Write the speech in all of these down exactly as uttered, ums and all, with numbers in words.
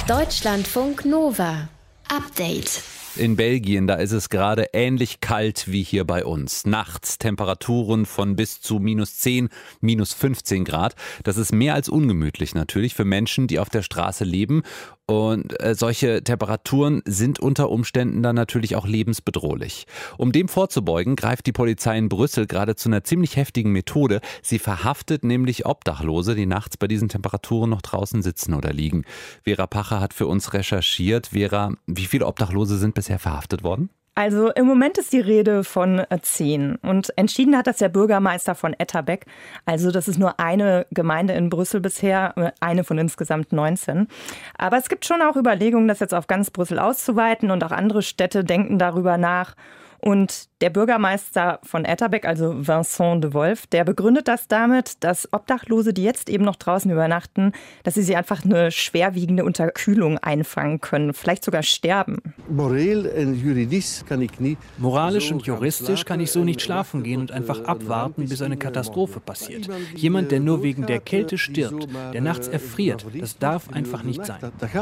Deutschlandfunk Nova. Update. In Belgien, da ist es gerade ähnlich kalt wie hier bei uns. Nachts Temperaturen von bis zu minus zehn, minus fünfzehn Grad. Das ist mehr als ungemütlich natürlich für Menschen, die auf der Straße leben. Und äh, solche Temperaturen sind unter Umständen dann natürlich auch lebensbedrohlich. Um dem vorzubeugen, greift die Polizei in Brüssel gerade zu einer ziemlich heftigen Methode. Sie verhaftet nämlich Obdachlose, die nachts bei diesen Temperaturen noch draußen sitzen oder liegen. Vera Pacher hat für uns recherchiert. Vera, wie viele Obdachlose sind bisher verhaftet worden? Also im Moment ist die Rede von zehn und entschieden hat das der Bürgermeister von Etterbeek. Also das ist nur eine Gemeinde in Brüssel bisher, eine von insgesamt neunzehn. Aber es gibt schon auch Überlegungen, das jetzt auf ganz Brüssel auszuweiten und auch andere Städte denken darüber nach. Und der Bürgermeister von Etterbeek, also Vincent de Wolf, der begründet das damit, dass Obdachlose, die jetzt eben noch draußen übernachten, dass sie sich einfach eine schwerwiegende Unterkühlung einfangen können, vielleicht sogar sterben. Moralisch und juristisch kann ich so nicht schlafen gehen und einfach abwarten, bis eine Katastrophe passiert. Jemand, der nur wegen der Kälte stirbt, der nachts erfriert, das darf einfach nicht sein.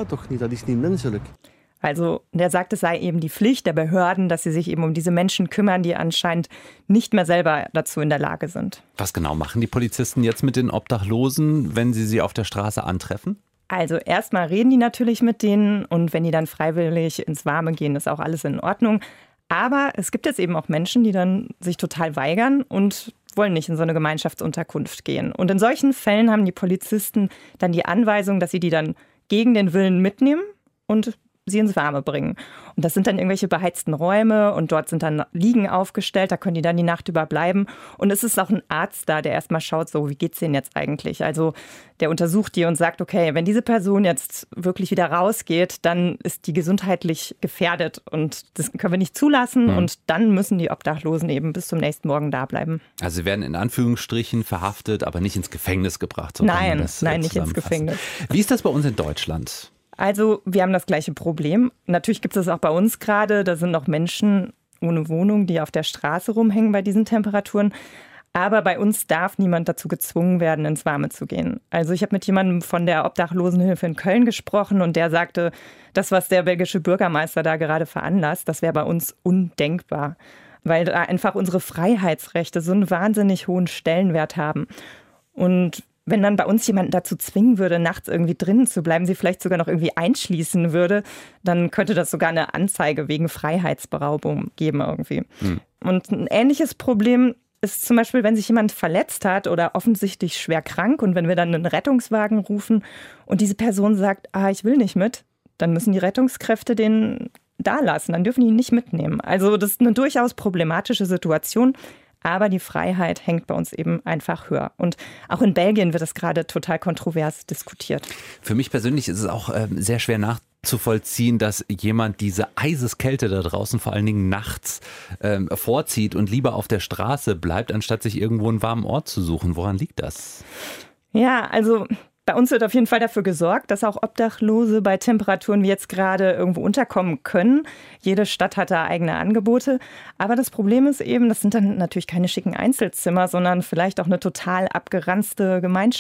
Also der sagt, es sei eben die Pflicht der Behörden, dass sie sich eben um diese Menschen kümmern, die anscheinend nicht mehr selber dazu in der Lage sind. Was genau machen die Polizisten jetzt mit den Obdachlosen, wenn sie sie auf der Straße antreffen? Also erstmal reden die natürlich mit denen und wenn die dann freiwillig ins Warme gehen, ist auch alles in Ordnung. Aber es gibt jetzt eben auch Menschen, die dann sich total weigern und wollen nicht in so eine Gemeinschaftsunterkunft gehen. Und in solchen Fällen haben die Polizisten dann die Anweisung, dass sie die dann gegen den Willen mitnehmen und sie ins Warme bringen. Und das sind dann irgendwelche beheizten Räume und dort sind dann Liegen aufgestellt, da können die dann die Nacht über bleiben. Und es ist auch ein Arzt da, der erstmal schaut, so wie geht's denen jetzt eigentlich? Also der untersucht die und sagt, okay, wenn diese Person jetzt wirklich wieder rausgeht, dann ist die gesundheitlich gefährdet und das können wir nicht zulassen mhm. und dann müssen die Obdachlosen eben bis zum nächsten Morgen da bleiben. Also sie werden in Anführungsstrichen verhaftet, aber nicht ins Gefängnis gebracht. So nein, nein, nicht ins Gefängnis. Wie ist das bei uns in Deutschland? Also wir haben das gleiche Problem. Natürlich gibt es das auch bei uns gerade. Da sind noch Menschen ohne Wohnung, die auf der Straße rumhängen bei diesen Temperaturen. Aber bei uns darf niemand dazu gezwungen werden, ins Warme zu gehen. Also ich habe mit jemandem von der Obdachlosenhilfe in Köln gesprochen und der sagte, das, was der belgische Bürgermeister da gerade veranlasst, das wäre bei uns undenkbar. Weil da einfach unsere Freiheitsrechte so einen wahnsinnig hohen Stellenwert haben. Und wenn dann bei uns jemanden dazu zwingen würde, nachts irgendwie drinnen zu bleiben, sie vielleicht sogar noch irgendwie einschließen würde, dann könnte das sogar eine Anzeige wegen Freiheitsberaubung geben irgendwie. Hm. Und ein ähnliches Problem ist zum Beispiel, wenn sich jemand verletzt hat oder offensichtlich schwer krank und wenn wir dann einen Rettungswagen rufen und diese Person sagt, ah, ich will nicht mit, dann müssen die Rettungskräfte den da lassen, dann dürfen die ihn nicht mitnehmen. Also das ist eine durchaus problematische Situation. Aber die Freiheit hängt bei uns eben einfach höher. Und auch in Belgien wird das gerade total kontrovers diskutiert. Für mich persönlich ist es auch äh, sehr schwer nachzuvollziehen, dass jemand diese Eiseskälte da draußen vor allen Dingen nachts äh, vorzieht und lieber auf der Straße bleibt, anstatt sich irgendwo einen warmen Ort zu suchen. Woran liegt das? Ja, also bei uns wird auf jeden Fall dafür gesorgt, dass auch Obdachlose bei Temperaturen wie jetzt gerade irgendwo unterkommen können. Jede Stadt hat da eigene Angebote. Aber das Problem ist eben, das sind dann natürlich keine schicken Einzelzimmer, sondern vielleicht auch eine total abgeranzte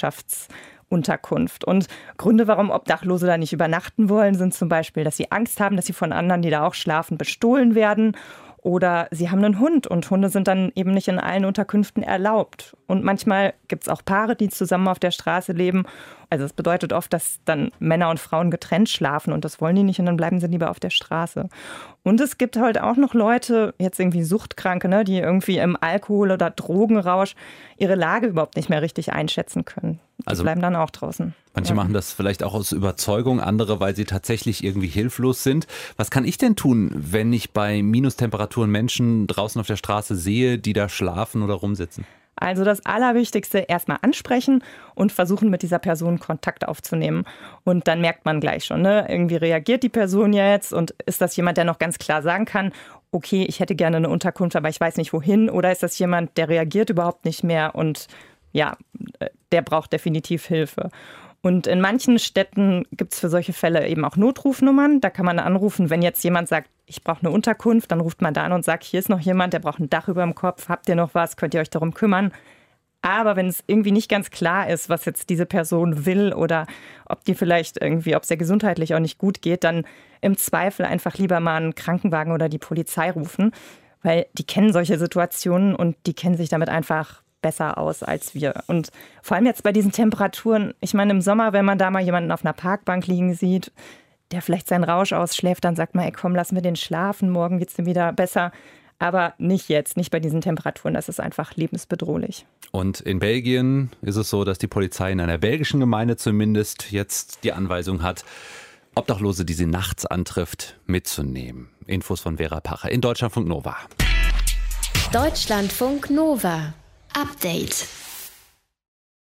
Gemeinschaftsunterkunft. Und Gründe, warum Obdachlose da nicht übernachten wollen, sind zum Beispiel, dass sie Angst haben, dass sie von anderen, die da auch schlafen, bestohlen werden. Oder sie haben einen Hund und Hunde sind dann eben nicht in allen Unterkünften erlaubt. Und manchmal gibt es auch Paare, die zusammen auf der Straße leben. Also das bedeutet oft, dass dann Männer und Frauen getrennt schlafen und das wollen die nicht und dann bleiben sie lieber auf der Straße. Und es gibt halt auch noch Leute, jetzt irgendwie Suchtkranke, ne, die irgendwie im Alkohol- oder Drogenrausch ihre Lage überhaupt nicht mehr richtig einschätzen können. Die also bleiben dann auch draußen. Manche ja. machen das vielleicht auch aus Überzeugung, andere, weil sie tatsächlich irgendwie hilflos sind. Was kann ich denn tun, wenn ich bei Minustemperaturen Menschen draußen auf der Straße sehe, die da schlafen oder rumsitzen? Also das Allerwichtigste, erstmal ansprechen und versuchen, mit dieser Person Kontakt aufzunehmen. Und dann merkt man gleich schon, ne? Irgendwie reagiert die Person jetzt und ist das jemand, der noch ganz klar sagen kann, okay, ich hätte gerne eine Unterkunft, aber ich weiß nicht wohin. Oder ist das jemand, der reagiert überhaupt nicht mehr und ja, der braucht definitiv Hilfe. Und in manchen Städten gibt es für solche Fälle eben auch Notrufnummern. Da kann man anrufen, wenn jetzt jemand sagt, ich brauche eine Unterkunft, dann ruft man da an und sagt, hier ist noch jemand, der braucht ein Dach über dem Kopf, habt ihr noch was, könnt ihr euch darum kümmern. Aber wenn es irgendwie nicht ganz klar ist, was jetzt diese Person will oder ob die vielleicht irgendwie, ob es ihr gesundheitlich auch nicht gut geht, dann im Zweifel einfach lieber mal einen Krankenwagen oder die Polizei rufen, weil die kennen solche Situationen und die kennen sich damit einfach besser aus als wir. Und vor allem jetzt bei diesen Temperaturen, ich meine im Sommer, wenn man da mal jemanden auf einer Parkbank liegen sieht, der vielleicht seinen Rausch ausschläft, dann sagt man, ey komm, lassen wir den schlafen, morgen geht's dem wieder besser. Aber nicht jetzt, nicht bei diesen Temperaturen, das ist einfach lebensbedrohlich. Und in Belgien ist es so, dass die Polizei in einer belgischen Gemeinde zumindest jetzt die Anweisung hat, Obdachlose, die sie nachts antrifft, mitzunehmen. Infos von Vera Pacher in Deutschlandfunk Nova. Deutschlandfunk Nova. Update.